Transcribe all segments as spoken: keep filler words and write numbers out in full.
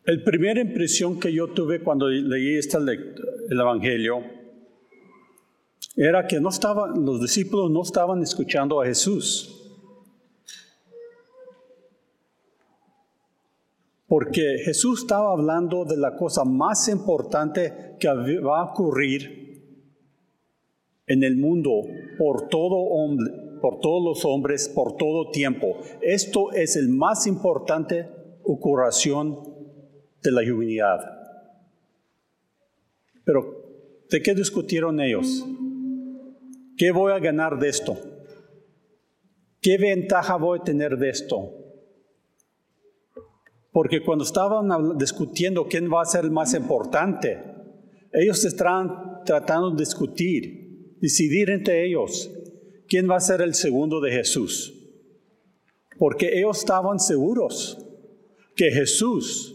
La primera impresión que yo tuve cuando leí este el Evangelio era que no estaban, los discípulos no estaban escuchando a Jesús. Porque Jesús estaba hablando de la cosa más importante que va a ocurrir en el mundo por todo hombre, por todos los hombres, por todo tiempo. Esto es el más importante ocurración de la humanidad. Pero, ¿de qué discutieron ellos? ¿Qué voy a ganar de esto? ¿Qué ventaja voy a tener de esto? Porque cuando estaban discutiendo quién va a ser el más importante, ellos estaban tratando de discutir, decidir entre ellos quién va a ser el segundo de Jesús. Porque ellos estaban seguros que Jesús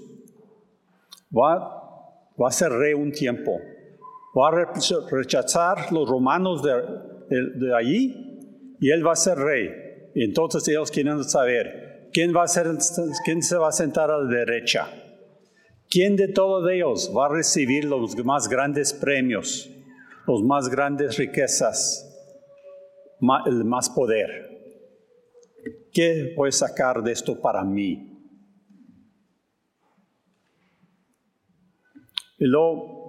va, va a ser rey un tiempo. Va a rechazar los romanos de, de, de allí y él va a ser rey. Y entonces ellos quieren saber quién va a ser, quién se va a sentar a la derecha. ¿Quién de todos ellos va a recibir los más grandes premios, los más grandes riquezas, el más poder? ¿Qué voy a sacar de esto para mí? Y luego,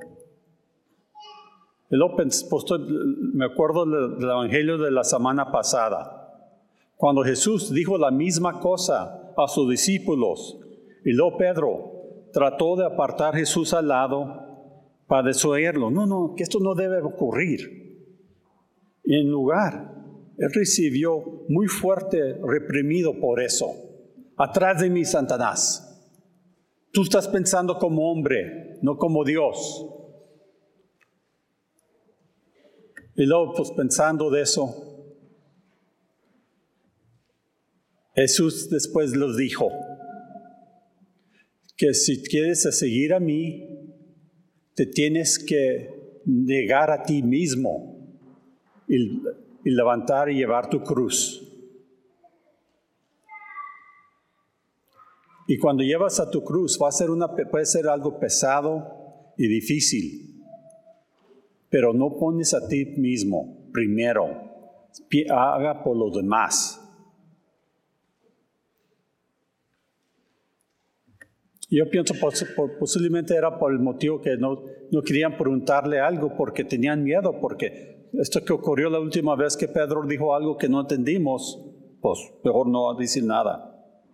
y luego pues, me acuerdo del Evangelio de la semana pasada, cuando Jesús dijo la misma cosa a sus discípulos, y luego Pedro trató de apartar a Jesús al lado para desoírlo. No, no, que esto no debe ocurrir. Y en lugar, él recibió muy fuerte, reprimido por eso. Atrás de mí, Satanás. Tú estás pensando como hombre, no como Dios. Y luego, pues pensando de eso, Jesús después les dijo que si quieres seguir a mí, te tienes que negar a ti mismo y, y levantar y llevar tu cruz. Y cuando llevas a tu cruz, va a ser una, puede ser algo pesado y difícil, pero no pones a ti mismo primero, haga por los demás. Yo pienso posiblemente era por el motivo que no, no querían preguntarle algo porque tenían miedo, porque esto que ocurrió la última vez que Pedro dijo algo que no entendimos, pues mejor no decir nada.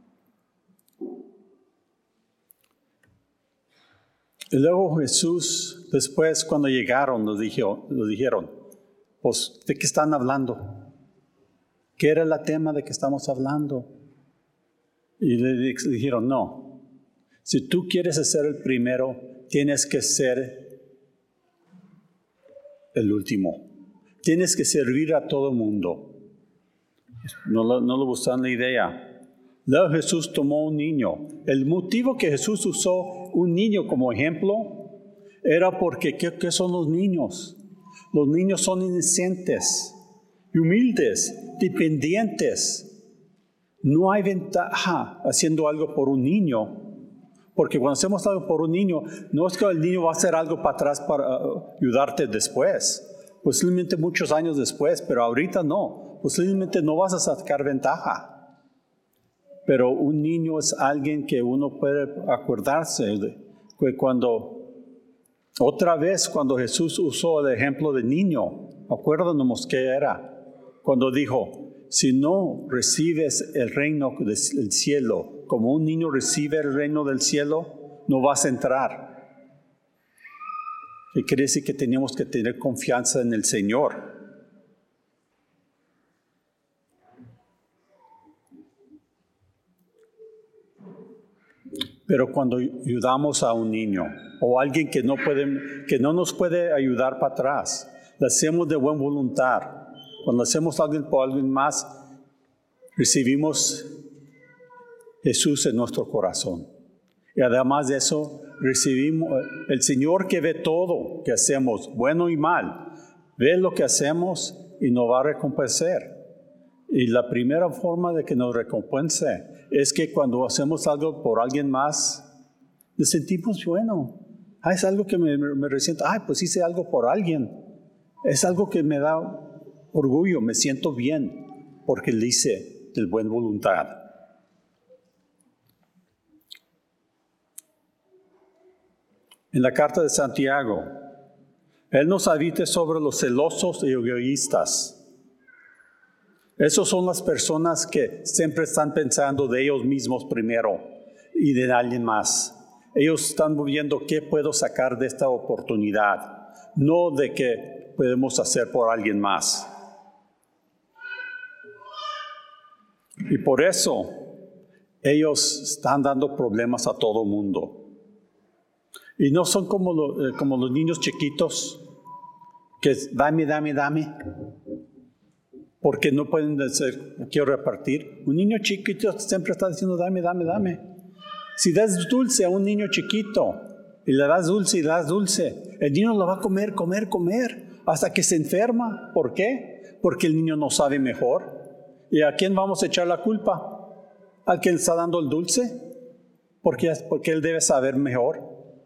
Y luego Jesús, después cuando llegaron, nos, dijo, nos dijeron, pues, ¿de qué están hablando? ¿Qué era el tema de que estamos hablando? Y le dijeron, no. Si tú quieres ser el primero, tienes que ser el último. Tienes que servir a todo el mundo. No, no, no le gustan la idea. Luego Jesús tomó un niño. El motivo que Jesús usó un niño como ejemplo era porque, ¿qué, qué son los niños? Los niños son inocentes, humildes, dependientes. No hay ventaja haciendo algo por un niño. Porque cuando hacemos algo por un niño, no es que el niño va a hacer algo para atrás para uh, ayudarte después. Posiblemente muchos años después, pero ahorita no. Posiblemente no vas a sacar ventaja. Pero un niño es alguien que uno puede acordarse de que cuando, otra vez cuando Jesús usó el ejemplo de niño, acuérdanos qué era. Cuando dijo, si no recibes el reino del cielo, como un niño recibe el reino del cielo, no vas a entrar. Y quiere decir que tenemos que tener confianza en el Señor. Pero cuando ayudamos a un niño o a alguien que no, puede, que no nos puede ayudar para atrás, lo hacemos de buena voluntad. Cuando hacemos algo por alguien más, recibimos Jesús en nuestro corazón. Y además de eso, recibimos el Señor que ve todo que hacemos, bueno y mal. Ve lo que hacemos y nos va a recompensar. Y la primera forma de que nos recompense es que cuando hacemos algo por alguien más, Nos sentimos bueno. Ah, es algo que me, me resiento. Ah, pues hice algo por alguien. Es algo que me da orgullo, me siento bien porque lo hice de buena voluntad. En la carta de Santiago, Él nos advierte sobre los celosos y egoístas. Esas son las personas que siempre están pensando de ellos mismos primero y de alguien más. Ellos están viendo qué puedo sacar de esta oportunidad, no de qué podemos hacer por alguien más. Y por eso ellos están dando problemas a todo mundo. Y no son como, lo, eh, como los niños chiquitos que dame, dame, dame. Porque no pueden decir, quiero repartir. Un niño chiquito siempre está diciendo, dame, dame, dame. Si das dulce a un niño chiquito, y le das dulce y le das dulce, el niño lo va a comer, comer, comer, hasta que se enferma. ¿Por qué? Porque el niño no sabe mejor. ¿Y a quién vamos a echar la culpa? ¿Al que está dando el dulce? Porque, porque él debe saber mejor.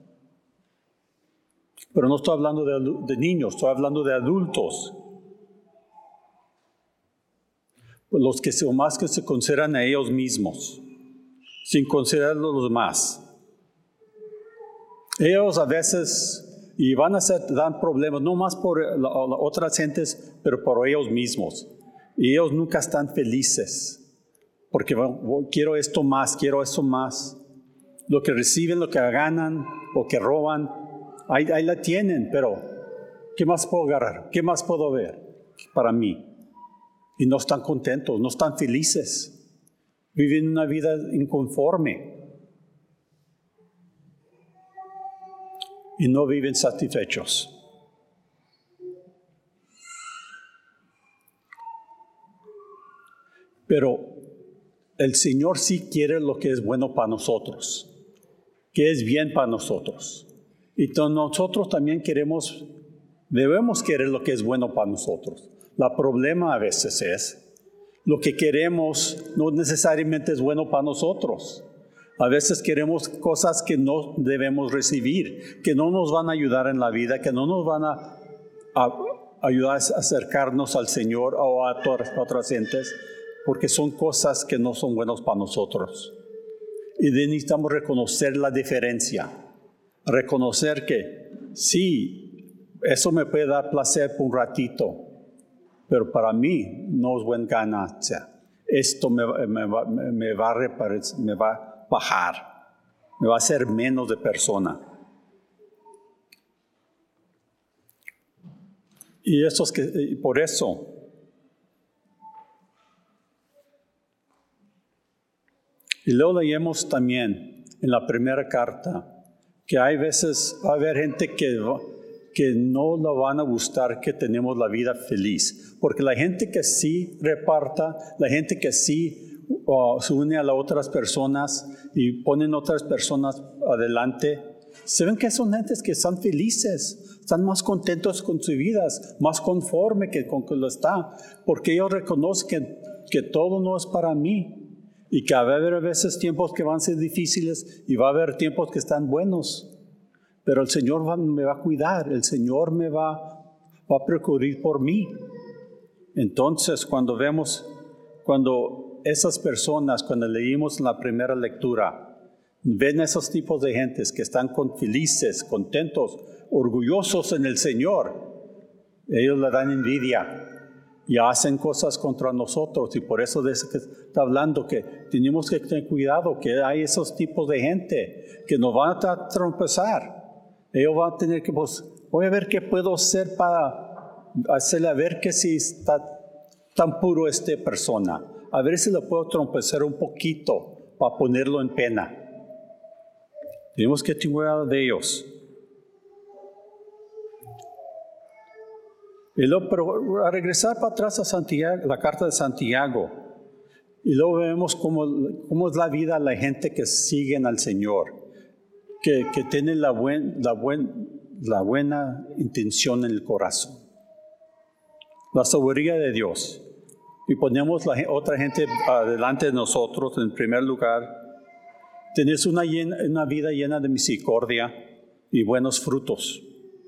Pero no estoy hablando de, de niños, estoy hablando de adultos. Los que son más que se consideran a ellos mismos, sin considerar a los demás. Ellos a veces, y van a hacer, dan problemas, no más por la, la otras gentes, pero por ellos mismos. Y ellos nunca están felices, porque bueno, quiero esto más, quiero esto más. Lo que reciben, lo que ganan, o que roban, ahí, ahí la tienen, pero ¿qué más puedo agarrar? ¿Qué más puedo ver para mí? Y no están contentos, no están felices. Viven una vida inconforme. Y no viven satisfechos. Pero el Señor sí quiere lo que es bueno para nosotros, que es bien para nosotros. Y nosotros también queremos, debemos querer lo que es bueno para nosotros. El problema a veces es, lo que queremos no necesariamente es bueno para nosotros. A veces queremos cosas que no debemos recibir, que no nos van a ayudar en la vida, que no nos van a, a ayudar a acercarnos al Señor o a todas otras gentes, porque son cosas que no son buenas para nosotros. Y necesitamos reconocer la diferencia, reconocer que sí, eso me puede dar placer por un ratito, pero para mí no es buena ganancia. Esto me, me, va, me, va a reparar, me va a bajar, me va a hacer menos de persona. Y eso es que, y por eso, y luego leemos también en la primera carta que hay veces, va a haber gente que que no le van a gustar que tenemos la vida feliz. Porque la gente que sí reparta, la gente que sí uh, se une a las otras personas y ponen otras personas adelante, se ven que son gentes que están felices, están más contentos con sus vidas, más conforme que con que lo está, porque ellos reconocen que, que todo no es para mí y que va a haber a veces tiempos que van a ser difíciles y va a haber tiempos que están buenos. Pero el Señor va, me va a cuidar, el Señor me va, va a procurar por mí. Entonces, cuando vemos, cuando esas personas, cuando leímos en la primera lectura, ven esos tipos de gentes que están con, felices, contentos, orgullosos en el Señor, ellos le dan envidia y hacen cosas contra nosotros. Y por eso de eso que está hablando, que tenemos que tener cuidado, que hay esos tipos de gente que nos van a tropezar. Ellos van a tener que, pues, voy a ver qué puedo hacer para hacerle a ver que si está tan puro esta persona. A ver si le puedo trompezar un poquito para ponerlo en pena. Tenemos que tener cuidado de ellos. Y luego, pero a regresar para atrás a Santiago, la carta de Santiago, y luego vemos cómo, cómo es la vida de la gente que siguen al Señor. Que, que tienen la, buen, la, buen, la buena intención en el corazón. La sabiduría de Dios. Y ponemos la otra gente adelante de nosotros en primer lugar. Tenés una, llena, una vida llena de misericordia y buenos frutos.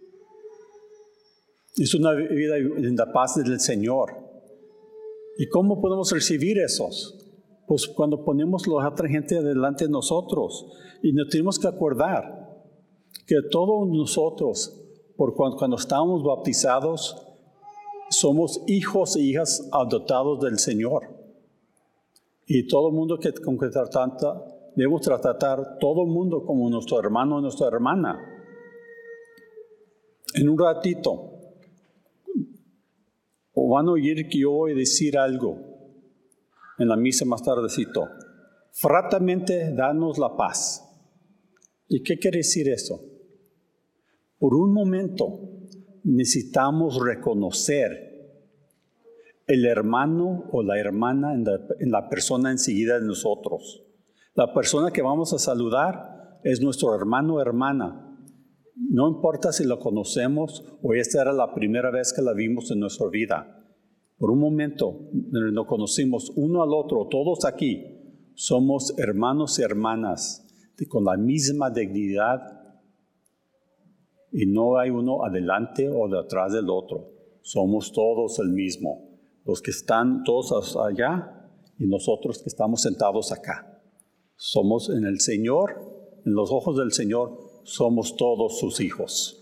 Es una vida en la paz del Señor. ¿Y cómo podemos recibir esos? Pues cuando ponemos a la otra gente delante de nosotros. Y nos tenemos que acordar que todos nosotros, por cuando, cuando estamos bautizados, somos hijos e hijas adoptados del Señor. Y todo el mundo que, con que tratamos, debemos tratar todo el mundo como nuestro hermano o nuestra hermana. En un ratito, o van a oír que yo voy a decir algo en la misa más tardecito. Fraternamente, danos la paz. ¿Y qué quiere decir eso? Por un momento, necesitamos reconocer el hermano o la hermana en la, en la persona enseguida de nosotros. La persona que vamos a saludar es nuestro hermano o hermana. No importa si lo conocemos o esta era la primera vez que la vimos en nuestra vida. Por un momento nos conocimos uno al otro, todos aquí. Somos hermanos y hermanas de, con la misma dignidad. Y no hay uno adelante o detrás del otro. Somos todos el mismo. Los que están todos allá y nosotros que estamos sentados acá. Somos en el Señor, en los ojos del Señor, somos todos sus hijos.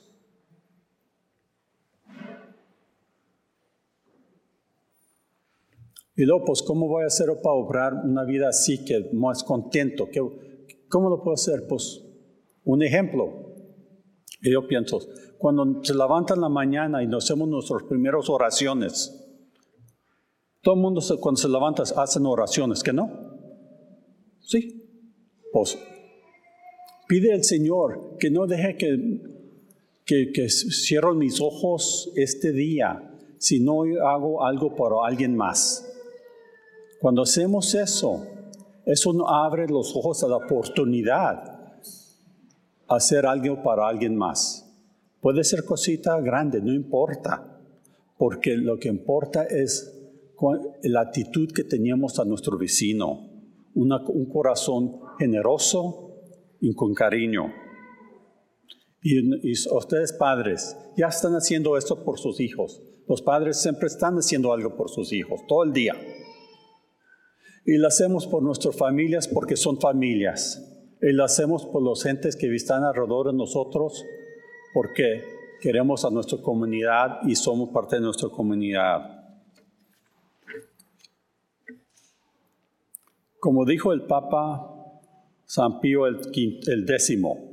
Y luego, pues, ¿cómo voy a hacer para obrar una vida así, que más contento? ¿Cómo lo puedo hacer? Pues, un ejemplo. Y yo pienso, cuando se levantan en la mañana y nos hacemos nuestras primeras oraciones, todo el mundo se, cuando se levanta hacen oraciones, ¿que no? Sí. Pues, pide al Señor que no deje que, que, que cierro mis ojos este día si no hago algo para alguien más. Cuando hacemos eso, eso nos abre los ojos a la oportunidad de hacer algo para alguien más. Puede ser cosita grande, no importa, porque lo que importa es la actitud que teníamos a nuestro vecino, una, un corazón generoso y con cariño. Y, y ustedes padres ya están haciendo esto por sus hijos. Los padres siempre están haciendo algo por sus hijos, todo el día. Y lo hacemos por nuestras familias porque son familias. Y lo hacemos por los gentes que están alrededor de nosotros porque queremos a nuestra comunidad y somos parte de nuestra comunidad. Como dijo el Papa San Pío el, el décimo,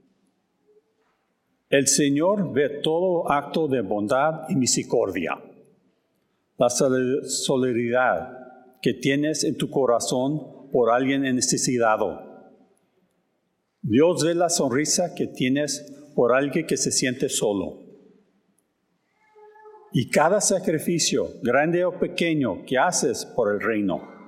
el Señor ve todo acto de bondad y misericordia. La solidaridad que tienes en tu corazón por alguien necesitado. Dios ve la sonrisa que tienes por alguien que se siente solo. Y cada sacrificio, grande o pequeño, que haces por el reino.